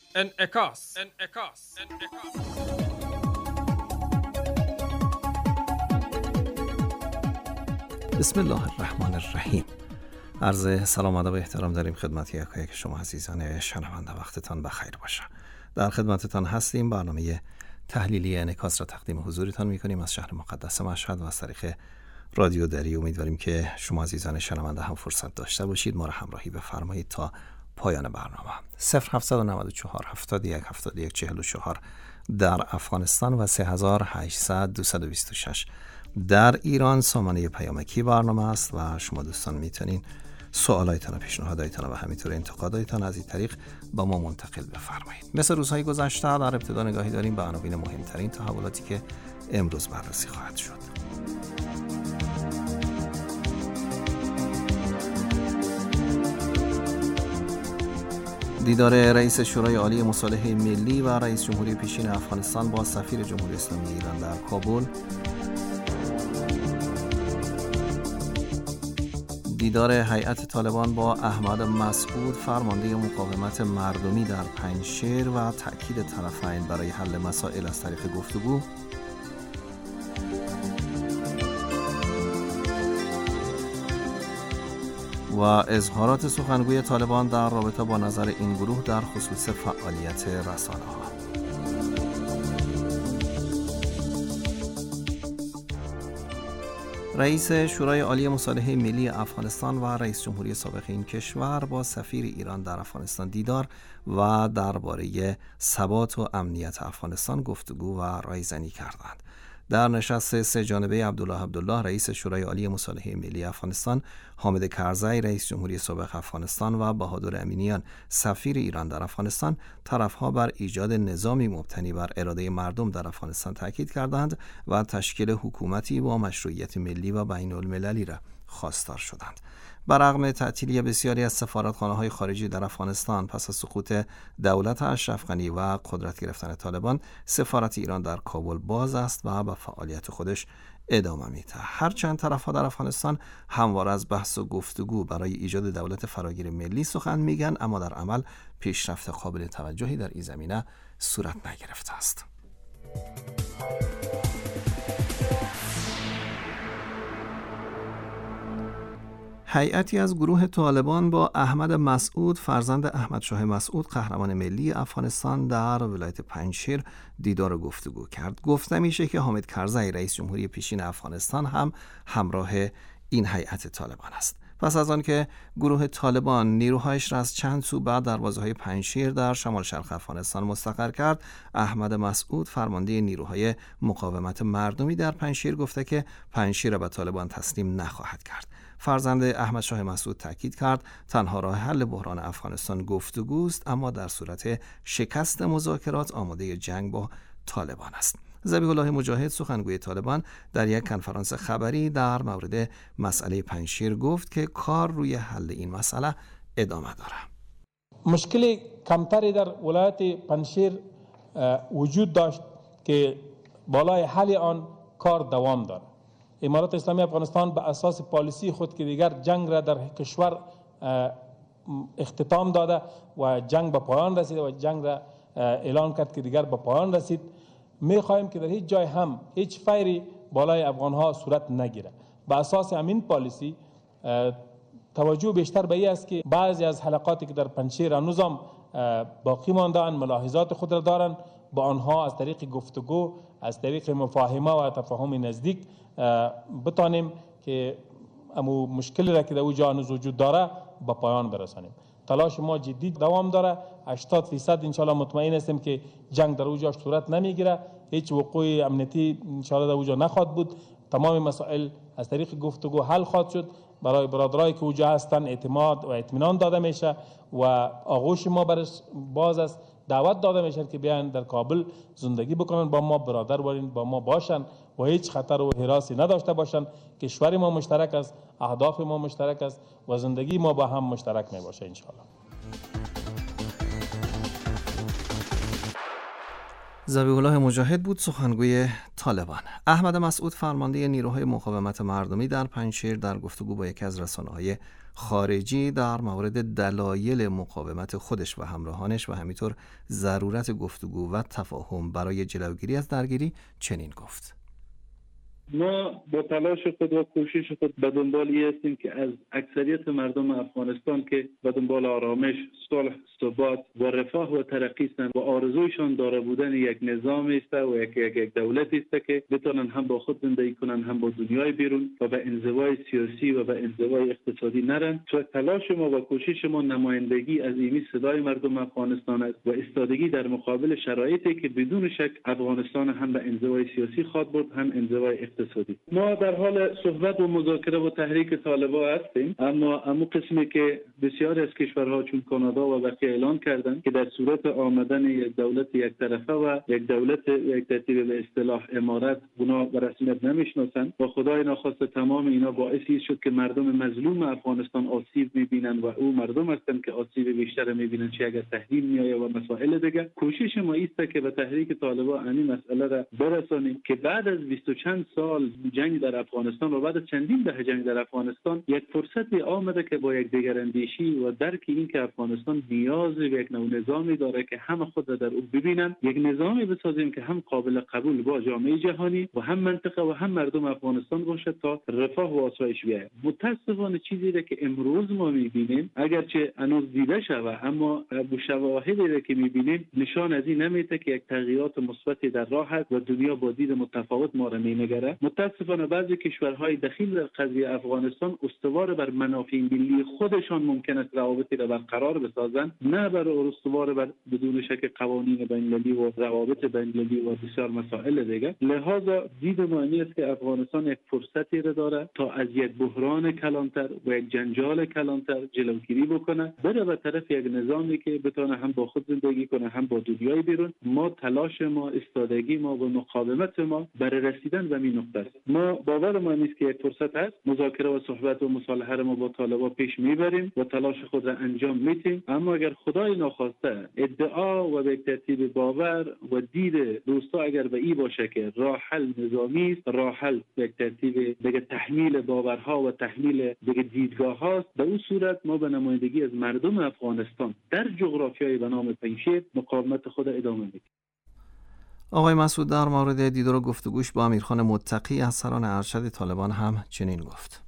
انعکاس. بسم الله الرحمن الرحیم. عرض سلام و ادب و احترام داریم خدمت یکایک شما عزیزان شنونده. وقتتان بخیر باشه. در خدمتتان هستیم. برنامه تحلیلی انعکاس را تقدیم حضورتان می‌کنیم از شهر مقدس مشهد و از طریق رادیو دری. امیدواریم که شما عزیزان شنونده هم فرصت داشته باشید ما را همراهی بفرمایید تا پایان برنامه. 0794 71 71 44 در افغانستان و 3800 226 در ایران سامانه پیامکی برنامه است و شما دوستان میتونین سوالایتان و پیشنهادایتان و همینطور انتقادایتان از این طریق با ما منتقل بفرمایید. مثل روزهای گذشته در ابتدا نگاهی داریم به عناوین مهمترین تحولاتی که امروز بررسی خواهد شد. دیدار رئیس شورای عالی مصالحه ملی و رئیس جمهوری پیشین افغانستان با سفیر جمهوری اسلامی ایران در کابل. دیدار هیئت طالبان با احمد مسعود فرمانده مقاومت مردمی در پنجشیر و تأکید طرفین برای حل مسائل از طریق گفتگو. و اظهارات سخنگوی طالبان در رابطه با نظر این گروه در خصوص فعالیت رسانه‌ها. رئیس شورای عالی مصالحه ملی افغانستان و رئیس جمهوری سابق این کشور با سفیر ایران در افغانستان دیدار و درباره ثبات و امنیت افغانستان گفتگو و رایزنی کردند. در نشست سه جانبه عبدالله رئیس شورای عالی مصالحه ملی افغانستان، حامد کرزی رئیس جمهوری سابق افغانستان و بهادر امینیان سفیر ایران در افغانستان طرفها بر ایجاد نظامی مبتنی بر اراده مردم در افغانستان تاکید کردند و تشکیل حکومتی با مشروعیت ملی و بین المللی را خواستار شدند. برغم تعطیلی بسیاری از سفارتخانه‌های خارجی در افغانستان پس از سقوط دولت اشرف غنی و قدرت گرفتن طالبان، سفارت ایران در کابل باز است و به فعالیت خودش ادامه می‌دهد. هرچند طرف‌ها در افغانستان همواره از بحث و گفتگو برای ایجاد دولت فراگیر ملی سخن میگن، اما در عمل پیشرفت قابل توجهی در این زمینه صورت نگرفته است. هیئتی از گروه طالبان با احمد مسعود فرزند احمد شاه مسعود قهرمان ملی افغانستان در ولایت پنجشیر دیدار و گفتگو کرد. گفته میشه که حامد کرزی رئیس جمهوری پیشین افغانستان هم همراه این هیئت طالبان است. پس از آن که گروه طالبان نیروهایش را از چند سو بعد دروازه‌های پنجشیر در شمال شرق افغانستان مستقر کرد، احمد مسعود فرمانده نیروهای مقاومت مردمی در پنجشیر گفته که پنجشیر را به طالبان تسلیم نخواهد کرد. فرزند احمد شاه مسعود تاکید کرد تنها راه حل بحران افغانستان گفتگوست، اما در صورت شکست مذاکرات آماده جنگ با طالبان است. ذبیح الله مجاهد سخنگوی طالبان در یک کنفرانس خبری در مورد مسئله پنجشیر گفت که کار روی حل این مسئله ادامه داره. مشکل کمتری در ولایت پنجشیر وجود داشت که بالای حل آن کار دوام دارد. امارات اسلامی افغانستان به اساس پالیسی خود که دیگر جنگ را در کشور اختتام داده و جنگ به پایان رسید و جنگ را اعلان کرد که دیگر به پایان رسید، می خواهیم که در هیچ جای هم هیچ فیری بالای افغان ها صورت نگیره. به اساس همین پالیسی توجه بیشتر به این است که بعضی از حلقاتی که در پنجشیر هنوز هم باقی مانده‌اند ملاحظات خود را دارند، با آنها از طریق گفتگو، از طریق مفاهمه و تفاهم نزدیک بتانیم که امو مشکلی را که در اونجا هنوز وجود داره به پایان برسانیم. تلاش ما جدی دوام داره. 80% انشالله مطمئن هستیم که جنگ در اونجا صورت نمیگیره، هیچ وقوع امنیتی انشالله در اونجا نخواهد بود. تمام مسائل از طریق گفتگو حل خواهد شد. برای برادرایی که اونجا هستن اعتماد و اطمینان داده میشه و آغوش ما برش باز است. دعوت داده میشن که بیان در کابل زندگی بکنن، با ما برادر باشن، با ما باشن و هیچ خطر و هراسی نداشته باشن. کشور ما مشترک است، اهداف ما مشترک است و زندگی ما با هم مشترک می باشه انشاءالله. ذبیح الله مجاهد بود سخنگوی طالبان. احمد مسعود فرمانده نیروهای مقاومت مردمی در پنجشیر در گفتگو با یکی از رسانه‌های خارجی در مورد دلایل مقاومت خودش و همراهانش و همینطور ضرورت گفتگو و تفاهم برای جلوگیری از درگیری چنین گفت: ما با تلاش خود و کوشش خود به دنبالی هستیم که از اکثریت مردم افغانستان که به دنبال آرامش، صلح، ثبات و رفاه و ترقی هستند و آرزویشان داره بودن یک نظام است و یک دولت است که بتونن هم با خود زندگی کنن هم با دنیای بیرون و به انزوای سیاسی و به انزوای اقتصادی نرن. تو تلاش ما و کوشش ما نمایندگی از این صدای مردم افغانستان است و ایستادگی در مقابل شرایطی که بدون شک افغانستان هم به انزوای سیاسی خواد برد هم انزوای اقتصادی. ما در حال صحبت و مذاکره و تحریک طالبان هستیم، اما قسمی که بسیار از کشورها چون کانادا و بقیه اعلان کردند که در صورت آمدن یک دولت یک طرفه و یک دولت یک ترتیب به اصطلاح امارت اونا به رسمیت نمیشناسند و خدای ناخواسته تمام اینا باعثی شد که مردم مظلوم افغانستان آسیب میبینن و او مردم هستند که آسیب بیشتر میبینن چه اگر تحریم میآید و مسائل دیگه. کوشش ما است که به تحریک طالبان این مسئله را برسانیم که بعد از 20 چند سال جنگ در افغانستان و بعد از چندین دهه جنگ در افغانستان یک فرصتی آمده که با یک دگراندیشی و درک این که افغانستان نیاز به یک نوع نظامی داره که همه خود را در او ببینن، یک نظامی بسازیم که هم قابل قبول با جامعه جهانی و هم منطقه و هم مردم افغانستان باشد تا رفاه و آسایش بیاید. متاسفانه چیزی را که امروز ما میبینیم اگرچه هنوز دیده شود اما با شواهدی را که میبینیم نشان از این نمیده که یک تغییرات مثبتی در راه است و دنیا با دید متفاوت ما را مینگره. متاسفانه بعضی کشورهای دخیل در قضیه افغانستان استوار بر منافع ملی خودشان ممکن است روابطی را برقرار بسازند، نه بر استوار بر بدون شک قوانین بین‌المللی و روابط بین‌المللی و بسیار مسائل دیگر. لذا دید ما این است که افغانستان یک فرصتی را داره تا از یک بحران کلانتر و یک جنجال کلانتر جلوگیری بکنه، بره به طرف یک نظامی که بتونه هم با خود زندگی کنه هم با دنیای بیرون. ما تلاش ما، استادگی ما و مقاومت ما برای رسیدن به این نقطه است. ما باور ما نیست که یک فرصت هست. مذاکره و صحبت و مصالحه را ما با طالبان پیش میبریم و تلاش خود را انجام میدیم، اما اگر خدای ناخواسته ادعا و به ترتیب باور و دید دوستا اگر به این باشه که راه حل نظامی است، راه حل به ترتیب دیگه تحمیل باورها و تحمیل دیگه دیدگاه هاست، به اون صورت ما به نمایندگی از مردم افغانستان در جغرافیای به نام پنجشیر مقاومت خود ادامه میدیم. آقای مسعود در مورد دیدار و گفتگوش با امیرخان متقی از سران ارشد طالبان هم چنین گفت: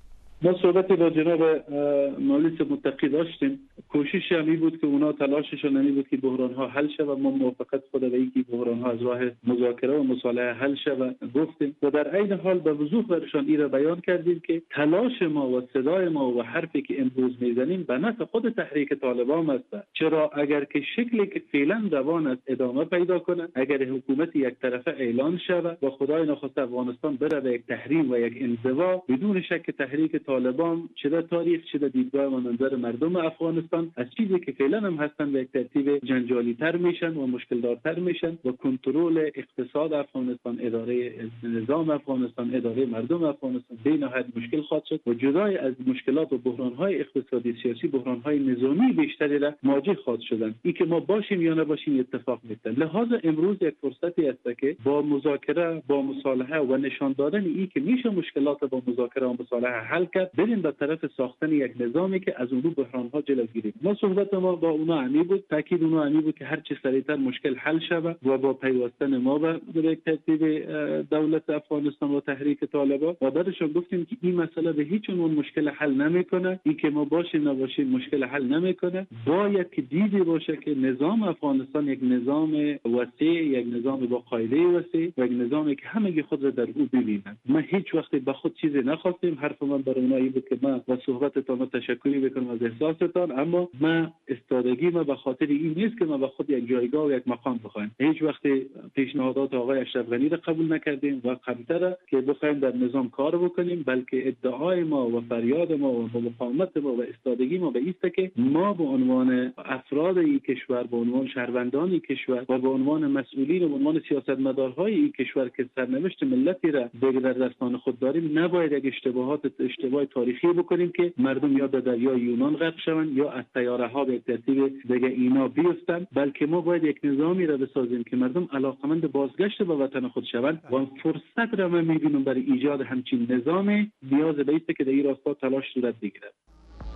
ما صحبتی با جناب مولوی متقی داشتیم. کوشش همی بود که اونا تلاششون نمی بود که بحران ها حل شود و ما موافقت خود به اینکه بحران ها از راه مذاکره و مصالحه حل شود گفتیم و در عین حال به وضوح برشان این را بیان کردیم که تلاش ما و صدای ما و حرفی که امروز میزنیم به نفع خود تحریک طالبان است. چرا اگر که شکلی که فعلا روان است ادامه پیدا کنه، اگر حکومت یک طرفه اعلان شود و خدای ناخواسته افغانستان بره به یک تحریم و یک انزوا، بدون شک تحریک طالبان چه در تاریخ چه در دیدگاه و منظر مردم افغانستان از چیزی که فعلا هم هستن به یک ترتیب جنجالی تر میشن و مشکل دارتر میشن و کنترل اقتصاد افغانستان، اداره نظام افغانستان، اداره مردم افغانستان به نهایت مشکل خواهد شد و جدای از مشکلات و بحران‌های اقتصادی سیاسی بحران‌های نظامی بیشتری را مواجه خواهد شدن. این که ما باشیم یا نباشیم اتفاق میفته. لذا امروز یک فرصتی است که با مذاکره، با مصالحه و نشان دادن این که میشه مشکلات با مذاکره و مصالحه حل کرد، بریم به طرف ساختن یک نظامی که از اون بحران‌ها جلوگیری. ما صحبت ما با اونا عمی بود، تاکید اونا عمی بود که هر چه سریعتر مشکل حل شود و با پیوستن ما به یک ترتیب دولت افغانستان و تحریک طالبان و بعدش گفتیم که این مسئله به هیچ عنوان مشکل حل نمیکنه. این که ما باشیم نباشیم مشکل حل نمیکنه. باید که دیدی باشه که نظام افغانستان یک نظام وسیع، یک نظام با قاعده وسیع و یک نظامی که همگی خود را در او ببینند. ما هیچ وقت به خود چیزی نخواستیم. حرف من برای اونا این بود که من با صحبتتان تشکری بکنم از احساستان، اما من استادگی ما به خاطر این نیست که ما به خود یک جایگاه و یک مقام بخوایم. هیچ وقت پیشنهادات آقای اشرف غنی را قبول نکردیم و قبل‌تر که بخوایم در نظام کار بکنیم، بلکه ادعای ما و فریاد ما و مقاومت ما و استادگی ما به است که ما به عنوان افراد این کشور، به عنوان شهروندان این کشور و به عنوان مسئولین و به عنوان سیاستمدارهای این کشور که سرنوشت ملتی را در دستان خود داریم، نباید یک اشتباه تاریخی بکنیم که مردم یا به دریای یونان غرق شوند یا از طیاره‌ها به ترتیب دیگه اینا بیفتند، بلکه ما باید یک نظامی را بسازیم که مردم علاقمند بازگشت به وطن خود شوند و فرصت را من می‌بینم برای ایجاد همچین نظامی نیاز به است که در این راستا تلاش صورت بگیرد.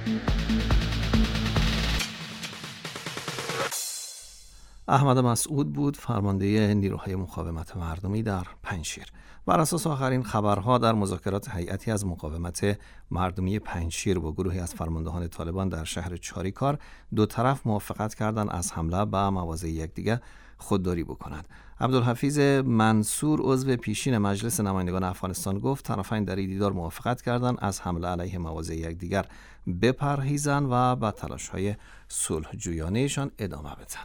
احمد مسعود بود، فرمانده نیروهای مقاومت مردمی در پنجشیر. بر اساس آخرین خبرها در مذاکرات هیئتی از مقاومت مردمی پنجشیر با گروهی از فرماندهان طالبان در شهر چاریکار، دو طرف موافقت کردند از حمله به مواضع یکدیگر خودداری بکنند. عبدالحفیظ منصور عضو پیشین مجلس نمایندگان افغانستان گفت طرفین در این دیدار موافقت کردند از حمله علیه مواضع یکدیگر بپرهیزند و به تلاش‌های صلح‌جویانه‌شان ادامه بدهند.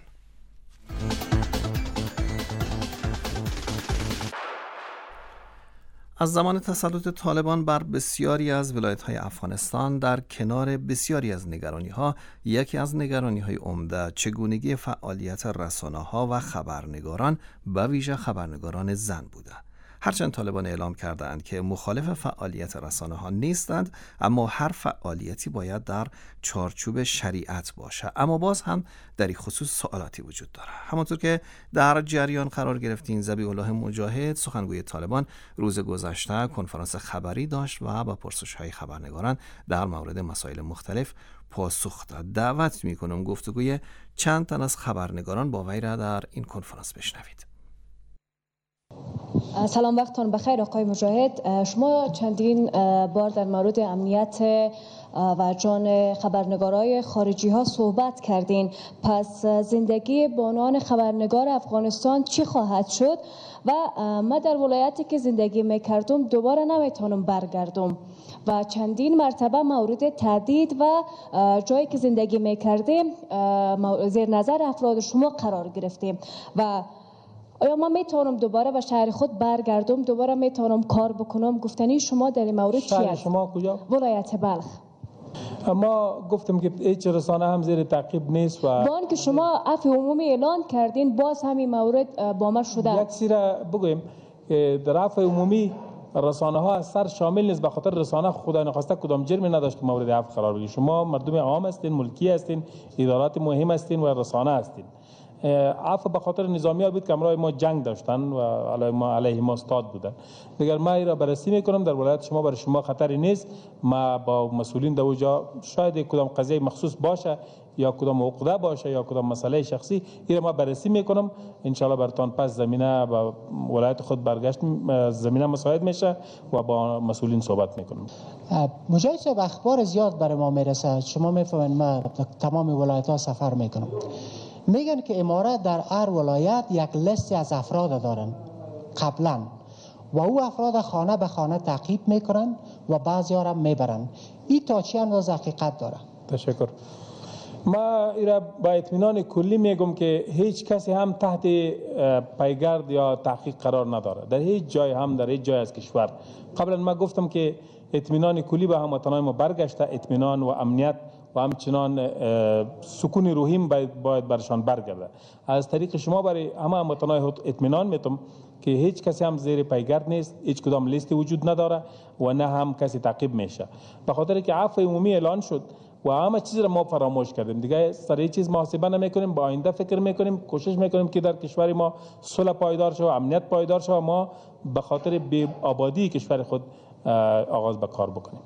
از زمان تسلط طالبان بر بسیاری از ولایت‌های افغانستان در کنار بسیاری از نگرانی‌ها، یکی از نگرانی‌های عمده چگونگی فعالیت رسانه‌ها و خبرنگاران، به ویژه خبرنگاران زن بوده. هرچند طالبان اعلام کردند که مخالف فعالیت رسانه‌ها نیستند، اما هر فعالیتی باید در چارچوب شریعت باشه. اما باز هم در این خصوص سوالاتی وجود داره. همانطور که در جریان قرار گرفتین، ذبیح الله مجاهد سخنگوی طالبان روز گذشته کنفرانس خبری داشت و با پرسش‌های خبرنگاران در مورد مسائل مختلف پاسخ داد. دعوت می‌کنم گفتگوی چند تن از خبرنگاران با وی را در این کنفرانس بشنوید. سلام، وقتتان بخیر آقای مجاهد. شما چندین بار در مورد امنیت و جان خبرنگارای خارجی ها صحبت کردین. پس زندگی بانوان خبرنگار افغانستان چی خواهد شد؟ و من در ولایتی که زندگی میکردم دوباره نمیتونم برگردم و چندین مرتبه مورد تهدید و جایی که زندگی میکردیم زیر نظر افراد شما قرار گرفتیم. و آیا ما میتونم دوباره به شهر خود برگردم، دوباره میتونم کار بکنم؟ گفتنی شما در این مورد چی است؟ شما کجا؟ ولایت بلخ. ما گفتم که هیچ رسانه هم زیر تعقیب نیست و با آنکه شما عفو عمومی اعلان کردین، باز همین مورد با ما شده. یک سیره بگویم که در عفو عمومی رسانه ها از سر شامل نیست، به خاطر رسانه خدا نخواسته کدام جرمی نداشت که مورد عفو قرار بگیرید. شما مردم عام هستین، ملکی هستین، ادارات مهم هستین و رسانه هستین. عفو به خاطر نظامی ها بود که امروز ما جنگ داشتن و علیه ما استاد بودن. دیگر ما این را بررسی میکنم. در ولایت شما برای شما خطری نیست. ما با مسئولین در اونجا شاید کدام قضیه مخصوص باشه یا کدام عقده باشه یا کدام مسئله شخصی، این را ما بررسی میکنم. ان شاء الله براتون پس زمینه با ولایت خود برگشت زمینه مساعد میشه و با مسئولین صحبت میکنم. مجاهد صاحب، اخبار زیاد برای ما میرسه. شما میفهمین ما تمام ولایت ها سفر میکنم. میگن که امارات در هر ولایت یک لیستی از افراد دارن قبلا و او افراد خانه به خانه تعقیب میکنن و بعضی ها را میبرن. این تا چه اندازه حقیقت داره؟ تشکر. ما ایرا با اطمینان کلی میگم که هیچ کسی هم تحت پیگرد یا تحقیق قرار نداره در هیچ جای، هم در هیچ جای از کشور. قبلا ما گفتم که اطمینان کلی به هموطنان ما برگشته، اطمینان و امنیت و همچنان سکون روحیم باید برشان برگرده. از طریق شما برای همه هموطنان اطمینان میتم که هیچ کسی هم زیر پیگرد نیست، هیچ کدام لیستی وجود نداره و نه هم کسی تعقیب میشه، به خاطر که عفو عمومی اعلان شد و همه چیز را ما فراموش کردیم. دیگه سر هیچ چیز محاسبه نمیکنیم، با آینده فکر میکنیم، کوشش میکنیم که در کشور ما صلح پایدار شه و امنیت پایدار شه و ما به خاطر بی آبادی کشور خود آغاز به کار بکنیم.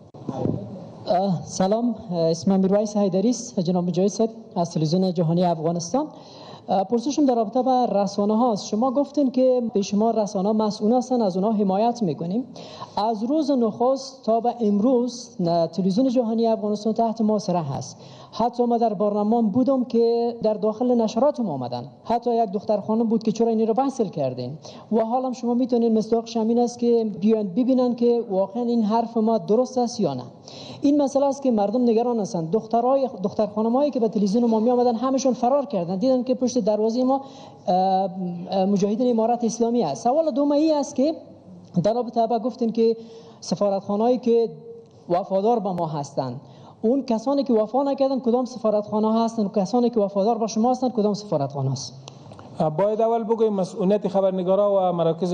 سلام، اسمم میرویس حیدری است. جناب مجاهد صاحب از تلویزیون جهانی افغانستان. پرسشم در رابطه با رسانه هاست. شما گفتین که به شما رسانه مسئول هستن، از اونها حمایت میکنیم. از روز نخست تا به امروز تلویزیون جهانی افغانستان تحت محاصره هست. حتی ما در برنامه بودم که در داخل نشرات ما آمدن، حتی یک دختر خانم بود که چرا این رو بحث کردین و حالا شما میتونین مصداقش همین است که بیان ببینن که واقعا این حرف ما درست است یا نه. این مسئله است که مردم نگران هستند. دختر خانمایی که به تلویزیون ما می آمدن همشون فرار کردن، دیدن که پشت دروازه ما مجاهدین امارت اسلامی است. سوال دومی است که در رابطه با گفتین که سفارتخانه‌ای که وفادار به ما هستند، اون کسانی که وفا نکردن کدام سفارتخانه ها هستن و کسانی که وفادار به شما هستن کدام سفارتخانه است؟ باید اول بگویم مسئولیت خبرنگارا و مراکز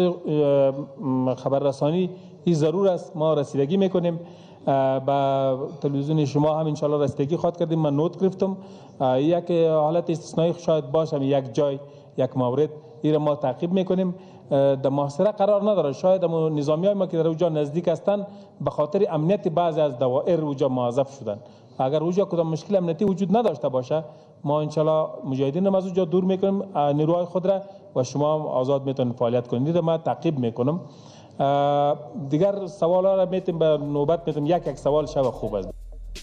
خبررسانی این ضرور است. ما رسیدگی میکنیم با تلویزیون شما هم ان شاء الله رسیدگی خواهد کردیم. من نوت گرفتم یک حالت استثنایی شاید باشه، یک جای یک مورد این ما تعقیب میکنیم. در محاصره قرار نداره. شاید نظامی های ما که در اونجا نزدیک هستند به خاطر امنیت بعضی از دوائر اونجا موظف شدن اگر اونجا کدام مشکل امنیتی وجود نداشته باشه ما انشالله مجاهدین هم از اونجا دور میکنیم نیروهای خود را و شما هم آزاد میتونید فعالیت کنید. من تعقیب میکنم. دیگر سوالا را میتیم به نوبت میتیم یک سوال شب خوب است.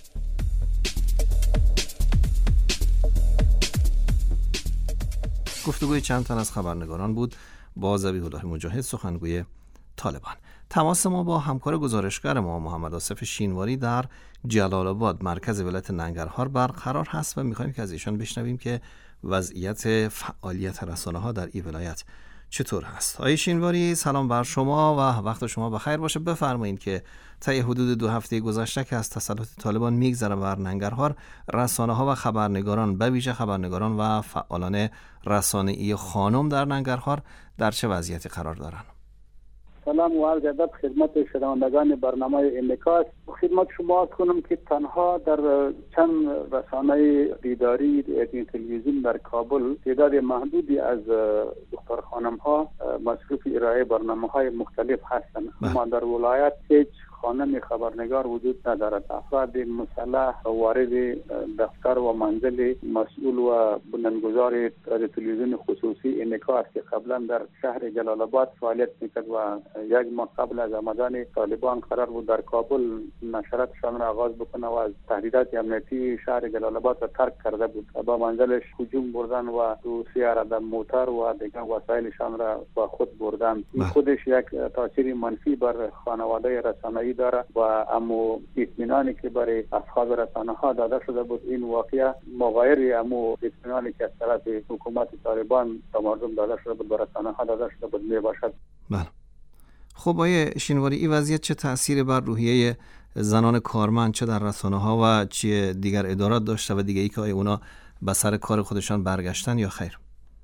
گفتگوی چند تن از خبرنگاران بود با ذبیح الله مجاهد سخنگوی طالبان. تماس ما با همکار گزارشگر ما محمد آصف شینواری در جلال آباد مرکز ولایت ننگرهار برقرار هست و می‌خوایم که از ایشان بشنویم که وضعیت فعالیت رسانه‌ها در این ولایت چطور هست. آقای شینواری سلام بر شما و وقت شما بخیر باشه. بفرمایید که طی حدود 2 هفته گذشته که از تسلط طالبان میگذره بر ننگرهار رسانه‌ها و خبرنگاران به ویژه خبرنگاران و فعالان رسانه‌ای خانم در ننگرهار در چه وضعیتی قرار دارند؟ سلام و عرض ادب خدمت شنوندگان برنامه انعکاس. خدمت شما کنم که تنها در چند رسانه دیداری تلویزیون در کابل تعداد محدودی از دختر خانم ها مصروف ارائه برنامه های مختلف هستند. اما در ولایت هیچ خانم خبرنگار وجود ندارد. افراد مسلح وارد دفتر و منزل مسئول و بنیانگذار تلویزیون خصوصی انعکاس که قبلا در شهر جلال آباد فعالیت میکرد و یک ماه قبل از آمدن طالبان قرار بود در کابل نشراتشان را آغاز بکنه و از تهدیدات امنیتی شهر جلال آباد را ترک کرده بود. با منزلش هجوم بردن و دو سیاره موتر و دیگر وسایلشان را با خود بردن. این خودش یک تاثیر منفی بر خانواده رسانه‌ای داره و امو اطمینانی که برای اصحاب رسانه ها داده شده بود این واقعا مغایر امو اطمینانی که از طرف حکومت طالبان به مردم داده شده بود، به رسانه ها داده شده بود می باشد. بله. خب آقای شینواری این وضعیت چه تأثیری بر روحیه زنان کارمند چه در رسانه ها و چه دیگر ادارات داشته و دیگه ای که اونا به سر کار خودشان برگشتن یا خیر؟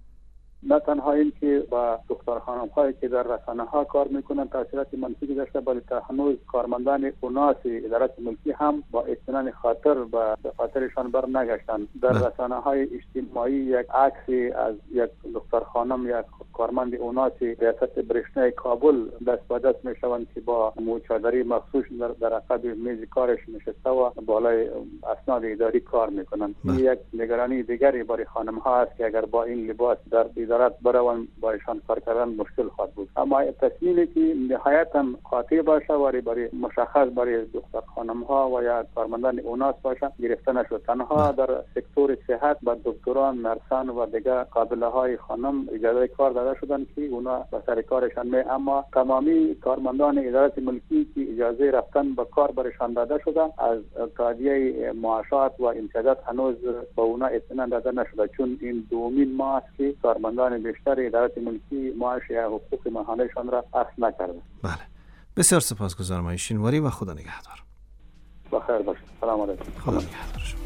نه تنها این که با دختر خانم هایی که در رسانه ها کار میکنن تاثیرات منفی داشته، بلکه تا هنوز کارمندان اوناس ادارات ملکی هم با اطمینان خاطر به خاطرشان بر نگشتن. در رسانه های اجتماعی یک عکسی از یک دختر خانم یا کارمند اوناس ریاست برشنای کابل دست به دست میشوند که با موچادری مخصوص در عقب میز کارش نشسته و بالای اسناد اداری کار میکنن. یک نگرانی دیگری برای خانم ها است که اگر با این لباس در ادارات بروند با ایشان کار کردن مشکل خواهد بود. اما تصمیمی که نهایتاً قاطع باشه و برای مشخص برای دختر خانم ها و یا کارمندان اوناس باشه گرفته نشد. تنها در سکتور صحت با دکتران، نرسان و دیگر قابله های خانم اجازه کار داده شدند که اونا به سر کارشان می، اما تمامی کارمندان ادارات ملکی که اجازه رفتن به کار برشان داده شده از تادیه معاشات و امتیازات هنوز به اونا اطمینان داده نشده، چون این دومین ماه است که کارمندان بیشتر ادارات ملکی معاش یا حقوق ماهانه‌شان را اخذ نکرده. بله. بسیار سپاسگزارم آقای شینواری و خدا نگهدار. بخیر باشید. سلام علیکم. خدا نگهدار شما.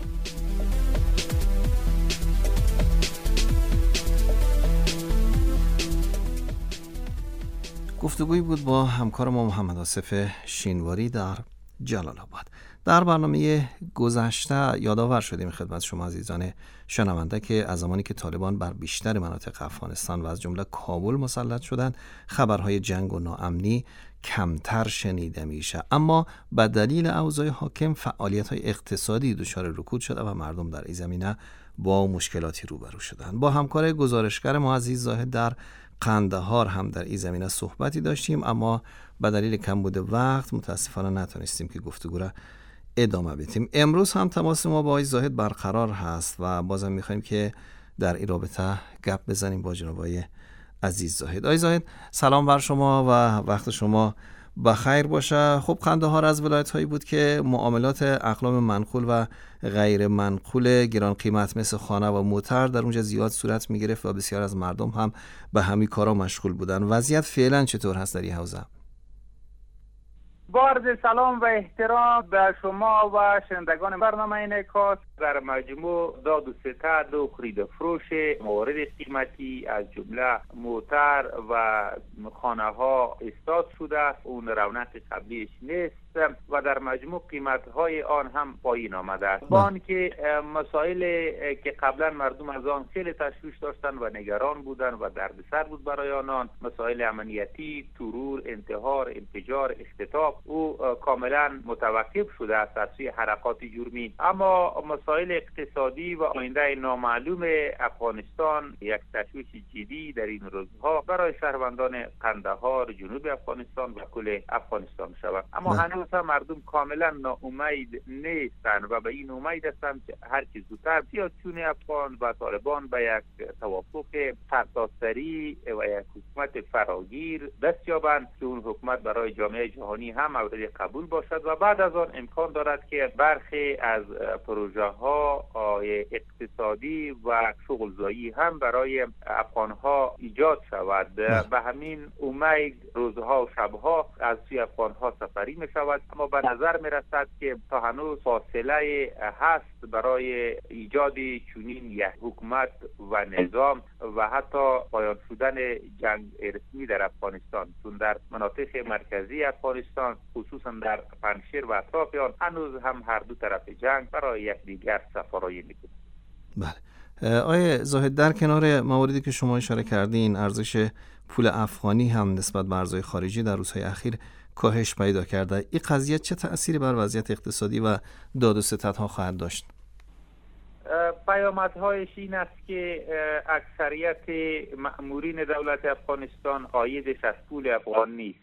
گفتگویی بود با همکار ما محمد آصف شینواری در جلال آباد. در برنامه گذشته یادآور شدیم خدمت شما عزیزان شنونده که از زمانی که طالبان بر بیشتر مناطق افغانستان و از جمله کابل مسلط شدند خبرهای جنگ و ناامنی کمتر شنیده میشه، اما به دلیل اوضاع حاکم فعالیت‌های اقتصادی دچار رکود شده و مردم در این زمینه با مشکلاتی روبرو شدند. با همکار گزارشگر ما عزیز زاهد در قندهار هم در این زمینه صحبتی داشتیم، اما به دلیل کمبود وقت متاسفانه نتونستیم که گفتگو را ادامه بدیم. امروز هم تماس ما با آقای زاهد برقرار هست و بازم می‌خوایم که در این رابطه گپ بزنیم با جناب آقای عزیز زاهد. آقای زاهد سلام بر شما و وقت شما بخیر باشه. خب قندهار از ولایت‌هایی بود که معاملات اقلام منقول و غیر منقول گران قیمت مثل خانه و موتر در اونجا زیاد صورت می‌گرفت و بسیار از مردم هم به همین کارا مشغول بودن. وضعیت فعلا چطور هست در این حوزه؟ با عرض سلام و احترام به شما و شنوندگان برنامه انعکاس. در مجموع داد و ستد و خرید و فروش موارد قیمتی از جمله موتر و خانه ها استاد شده است. اون رونق قبلیش نیست و در مجموع قیمت های آن هم پایین آمده است. با آنکه مسائل که قبلا مردم از آن خیلی تشویش داشتن و نگران بودن و دردسر بود برای آنان، مسائل امنیتی، ترور، انتحار، انفجار، اختطاف، او کاملا متوقف شده است از سوی حرکات جرمی. اما مسائل اقتصادی و آینده نامعلوم افغانستان یک تشویش جدی در این روزها برای شهروندان قندهار، جنوب افغانستان و کل افغانستان شود. اما هنوز هم مردم کاملا ناامید نیستند و به این امید هستند که هر کی زودتر سیاستچون افغان و طالبان به یک توافق سرتاسری و یک حکومت فراگیر دست یابند که اون حکومت برای جامعه جهانی هم مورد قبول باشد و بعد از آن امکان دارد که برخی از پروژه ها اقتصادی و شغلزایی هم برای افغان ها ایجاد شود. به همین امید روزها و شبها از سوی افغان ها سفری می شود، اما به نظر می رسد که تا هنوز فاصله هست برای ایجاد چنین یک حکومت و نظام و حتی پایان شدن جنگ رسمی در افغانستان، چون در مناطق مرکزی افغانستان خصوصا در پنجشیر و اطراف آن هنوز هم هر دو طرف جنگ برای یکدیگر سفارایی میکنند. بله. آقای زاهد، در کنار مواردی که شما اشاره کردین، ارزش پول افغانی هم نسبت به ارزهای خارجی در روزهای اخیر کاهش پیدا کرده. این قضیه چه تأثیری بر وضعیت اقتصادی و داد و ستدها خواهد داشت؟ پیامدهایش این است که اکثریت مأمورین دولت افغانستان عایدش از پول افغان نیست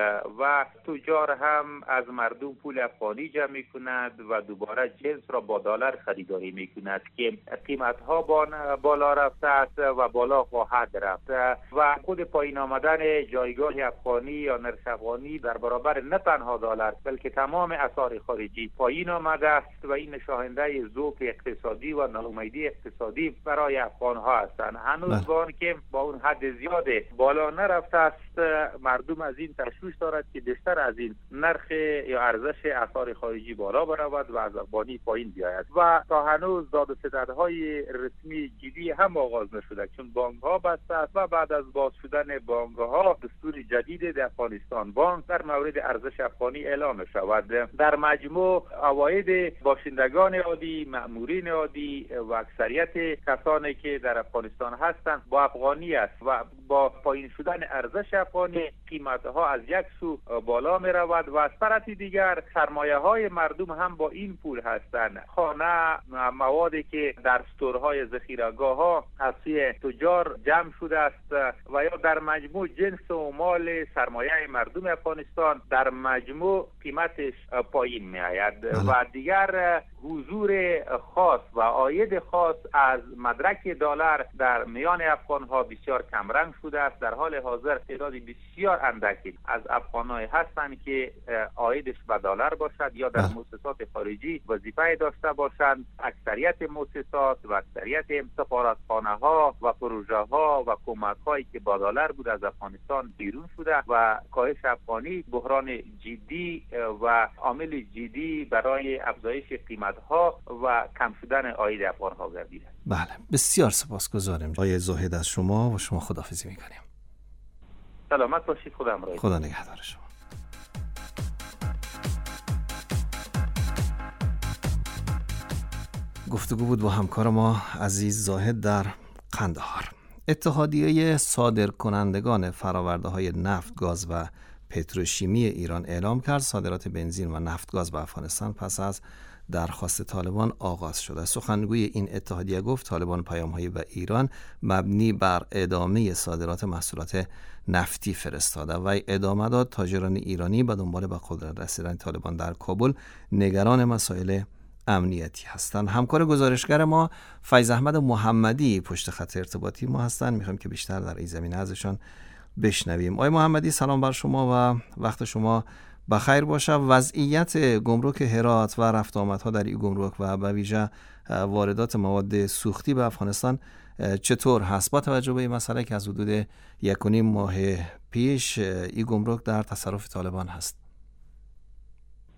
و تجار هم از مردم پول افغانی جمع می کند و دوباره جنس را با دلار خریداری می کند که قیمت ها بالا رفته است و بالا خواهد رفت و خود پایین آمدن جایگاه افغانی یا نرخ افغانی در برابر نه تنها دلار بلکه تمام اسعار خارجی پایین آمده است و این نشاننده ذوق اقتصادی و ناامیدی اقتصادی برای افغان ها هستند. هنوز با آنکه با اون حد زیاد بالا نرفته است، مردم از این تشویش دارد که بیشتر از این نرخ یا ارزش اسعار خارجی بالا برود و از افغانی پایین بیاید و تا هنوز داد و ستدهای رسمی جدی هم آغاز نشده، چون بانک ها بسته است و بعد از باز شدن بانک ها دستور جدید در افغانستان بانک در مورد ارزش افغانی اعلام شود. در مجموع عواید باشندگان عادی، مأمورین عادی و اکثریت کسانی که در افغانستان هستند با افغانی است و با پایین شدن ارزش افغانی قیمت ها از یک سو بالا می رود و از طرف دیگر سرمایه های مردم هم با این پول هستند. خانه، موادی که در استورهای ذخیره‌گاه ها از سوی تجار جمع شده است و یا در مجموع جنس و مال سرمایه مردم افغانستان در مجموع قیمتش پایین می آید و دیگر حضور خاص و عاید خاص از مدرک دلار در میان افغان ها بسیار کمرنگ شده است. در حال حاضر تعداد بسیار اندکی از افغان‌های هستند که عایدش به دلار باشد یا در مؤسسات خارجی وظیفه داشته باشند. اکثریت مؤسسات و اکثریت سفارتخانه ها و پروژه ها و کمک هایی که با دلار بود از افغانستان بیرون شده و کاهش افغانی بحران جدی و عامل جدی برای افزایش قیمت ها و کم شدن عاید افغان ها گردیده. بله، بسیار سپاسگزارم آقای زاهد از شما و شما خداحافظی می‌کنیم. سلامت باشید. خدا همراهتون. خدا نگهدار شما. گفتگو بود با همکار ما عزیز زاهد در قندهار. اتحادیه صادرکنندگان فرآورده‌های نفت، گاز و پتروشیمی ایران اعلام کرد صادرات بنزین و نفت گاز به افغانستان پس از درخواست طالبان آغاز شده. سخنگوی این اتحادیه گفت طالبان پیام‌هایی به ایران مبنی بر ادامه صادرات محصولات نفتی فرستاده و ادامه داد تاجران ایرانی به دنبال به قدرت رسیدن طالبان در کابل نگران مسائل امنیتی هستند. همکار گزارشگر ما فیض احمد محمدی پشت خط ارتباطی ما هستند. میخوایم که بیشتر در این زمینه ازشان بشنویم. آقای محمدی، سلام بر شما و وقت شما بخیر باشه. وضعیت گمرک هرات و رفت آمدها در این گمرک و به ویژه واردات مواد سوختی به افغانستان چطور هست با توجه به این مسئله که از حدود 1.5 ماه پیش این گمرک در تصرف طالبان هست؟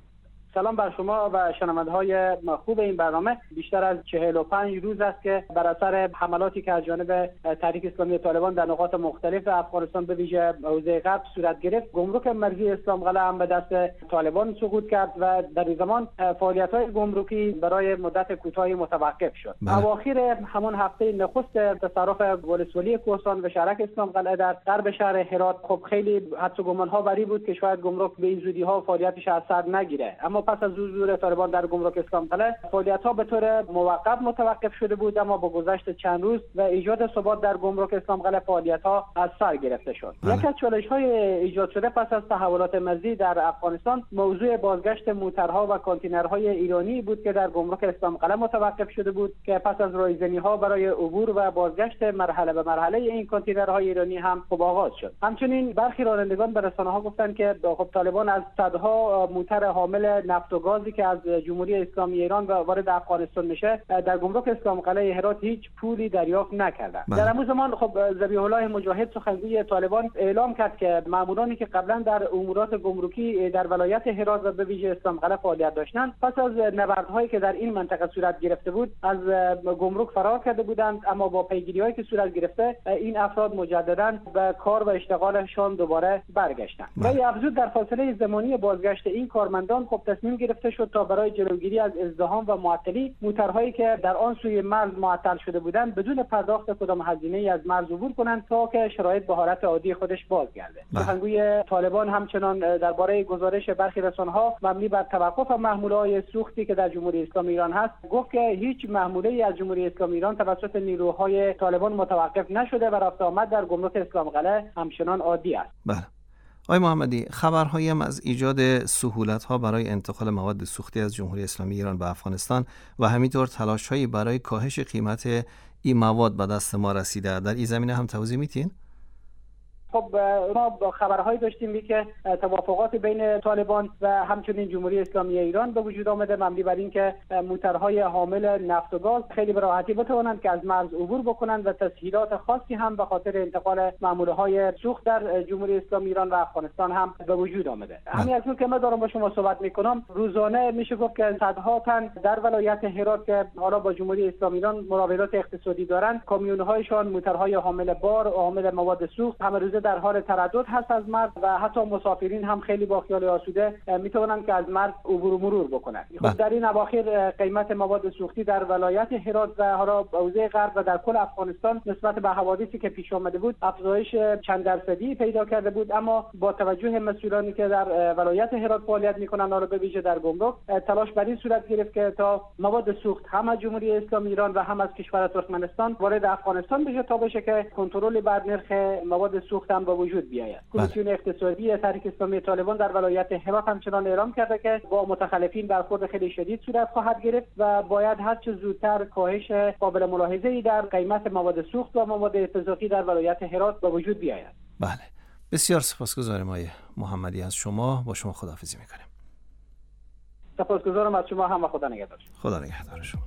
سلام بر شما و شنونده‌های خوب این برنامه. بیشتر از 45 روز است که بر اثر حملاتی که از جانب تحریک اسلامی طالبان در نقاط مختلف افغانستان به ویژه حوزه غرب صورت گرفت، گمرک مرزی اسلام قلعه هم به دست طالبان سقوط کرد و در این زمان فعالیت‌های گمرکی برای مدت کوتاهی متوقف شد. اواخر همان هفته نخست تصرف ولسوالی کوهستان و شهرک اسلام قلعه در غرب شهر هرات، خب خیلی حدس و گمان‌ها بری بود که شاید گمرک به این زودی‌ها فعالیتش از سر نگیره، اما پس از ظهور طالبان در گمرک اسلام قلعه فعالیت‌ها به طور موقت متوقف شده بود، اما با گذشت چند روز و ایجاد ثبات در گمرک اسلام قلعه فعالیت‌ها از سر گرفته شد. یک از چالش‌های ایجاد شده پس از تحولات مرزی در افغانستان موضوع بازگشت موترها و کانتینرهای ایرانی بود که در گمرک اسلام قلعه متوقف شده بود که پس از رایزنی‌ها برای عبور و بازگشت مرحله به مرحله این کانتینرهای ایرانی هم خب آغاز شد. همچنین برخی رانندگان به رسانه‌ها گفتند که خب طالبان از صدها موتر حامل نفت و گازی که از جمهوری اسلامی ایران وارد افغانستان میشه در گمرک اسلام قلعه هرات هیچ پولی دریافت نکردند. در همون زمان خب ذبیح الله مجاهد سخنگوی طالبان اعلام کرد که مامورانی که قبلا در امورات گمرکی در ولایت هرات و به ویژه اسلام قلعه فعالیت داشتند، پس از نبردهایی که در این منطقه صورت گرفته بود از گمرک فرار کرده بودند، اما با پیگیری‌هایی که صورت گرفته این افراد مجددا به کار و اشتغالشان دوباره برگشتند. برای افزود در فاصله زمانی بازگشت این کارمندان خب تصمیم گرفته شد تا برای جلوگیری از ازدحام و معطلی موترهایی که در آن سوی مرز معطل شده بودند بدون پرداخت کدام هزینه‌ای از مرز عبور کنند تا که شرایط به حالت عادی خودش بازگرده. سخنگوی طالبان همچنان درباره گزارش برخی رسانه‌ها مبنی بر توقف محموله‌های سوختی که در جمهوری اسلامی ایران هست گفت که هیچ محموله‌ای از جمهوری اسلامی ایران توسط نیروهای طالبان متوقف نشده و رفت آمد در گمرک اسلام قلعه همچنان عادی است. بله. آقای محمدی، خبرهایی هم از ایجاد سهولت‌ها برای انتقال مواد سوختی از جمهوری اسلامی ایران به افغانستان و همینطور تلاش‌هایی برای کاهش قیمت این مواد به دست ما رسیده. در این زمینه هم توضیح میدین؟ خب ما خبرهایی داشتیم که توافقات بین طالبان و همچنین جمهوری اسلامی ایران به وجود آمده مبنی بر اینکه موترهای حامل نفت و گاز خیلی به راحتی بتوانند که از مرز عبور بکنند و تسهیلات خاصی هم به خاطر انتقال محموله‌های سوخت در جمهوری اسلامی ایران و افغانستان هم به وجود آمده. همین اکنون که ما دارم با شما صحبت میکنم، روزانه میشه گفت که صدها تن در ولایت هرات که حالا با جمهوری اسلامی ایران مراودات اقتصادی دارند، کامیون‌هایشان موترهای حامل بار و حامل مواد سوخت همه روزه در حال تردد هست از مرز و حتی مسافرین هم خیلی با خیال آسوده میتونن که از مرز عبور و مرور بکنن. خب در این اواخر قیمت مواد سوختی در ولایت هرات و حالا حوزه غرب و در کل افغانستان نسبت به حوادثی که پیش آمده بود افزایش چند درصدی پیدا کرده بود، اما با توجه مسئولانی که در ولایت هرات فعالیت میکنن حالا به ویژه در گمرک تلاش بر این صورت گرفت که تا مواد سوخت هم از جمهوری اسلامی ایران و هم از کشور ترکمنستان وارد افغانستان بشه تا بشه که کنترل بر نرخ مواد سوخت هم به وجود بیاید. کمیسیون اقتصادی تحریک اسلامی طالبان در ولایت هرات همچنان اعلام کرده که با متخلفین برخورد خیلی شدید صورت خواهد گرفت و باید هر چه زودتر کاهش قابل ملاحظه‌ای در قیمت مواد سوخت و مواد اتفاقی در ولایت هرات به وجود بیاید. بله. بسیار سپاسگزارم آقای محمدی از شما. با شما خداحافظی می‌کنیم. سپاسگزارم از شما هم و خدا نگهدار. خدا نگهدار شما.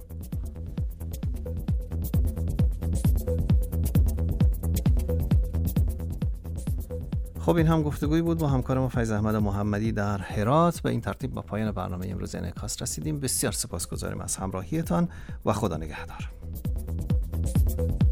خب این هم گفتگویی بود با همکارم فیض احمد محمدی در هرات. به این ترتیب با پایان برنامه امروز انعکاس رسیدیم. بسیار سپاسگزاریم از همراهیتان و خدا نگهدار.